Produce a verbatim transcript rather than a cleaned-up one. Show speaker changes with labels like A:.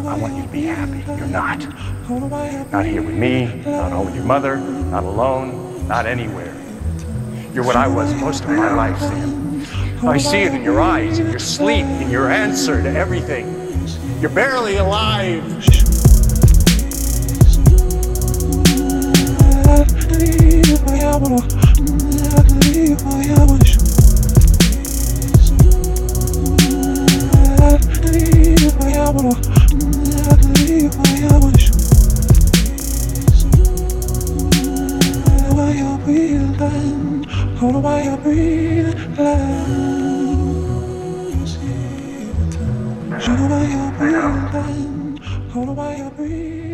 A: I want you to be happy. You're not. Not here with me, not home with your mother, not alone, not anywhere. You're what I was most of my life, Sam. I see it in your eyes, in your sleep, in your answer to everything. You're barely alive.
B: Hold on while you're breathing loud. Hold on while you're breathing. Hold on while you're breathing.